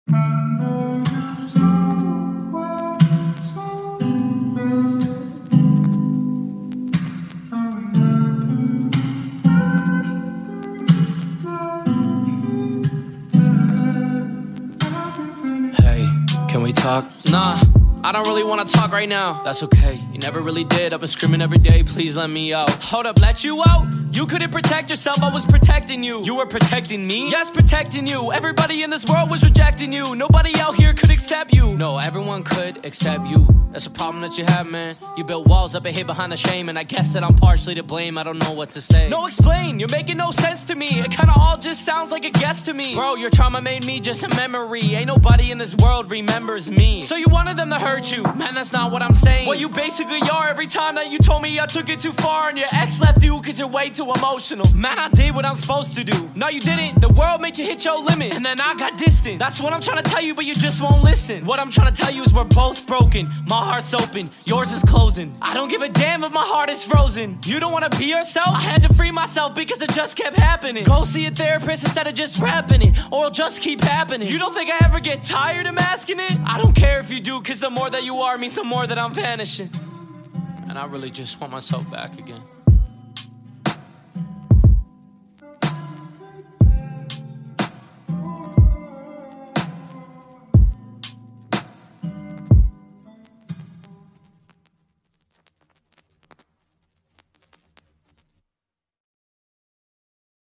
Can we talk? Nah, I don't really wanna talk right now. That's okay, you never really did. I've been screaming every day, please let me out. Hold up, let you out? You couldn't protect yourself, I was protecting you. You were protecting me? Yes, protecting you. Everybody in this world was rejecting you. Nobody out here could accept you. No, everyone could except you. That's a problem that you have, man. You built walls up and hid behind the shame, and I guess that I'm partially to blame. I don't know what to say. No, explain, you're making no sense to me. It kinda all just sounds like a guess to me. Bro, your trauma made me just a memory. Ain't nobody in this world remembers me. So you wanted them to hurt you? Man, that's not what I'm saying. Well, you basically are every time that you told me I took it too far and your ex left you cause you're way too emotional. Man, I did what I'm supposed to do. No, you didn't. The world made you hit your limit, and then I got distant. That's what I'm trying to tell you, but you just won't listen. What I'm trying to tell you is we're both broken. My heart's open, yours is closing. I don't give a damn if my heart is frozen. You don't wanna be yourself? I had to free myself because it just kept happening. Go see a therapist instead of just rapping it, or it'll just keep happening. You don't think I ever get tired of masking it? I don't care if you do, cause the more that you are means the more that I'm vanishing. And I really just want myself back again.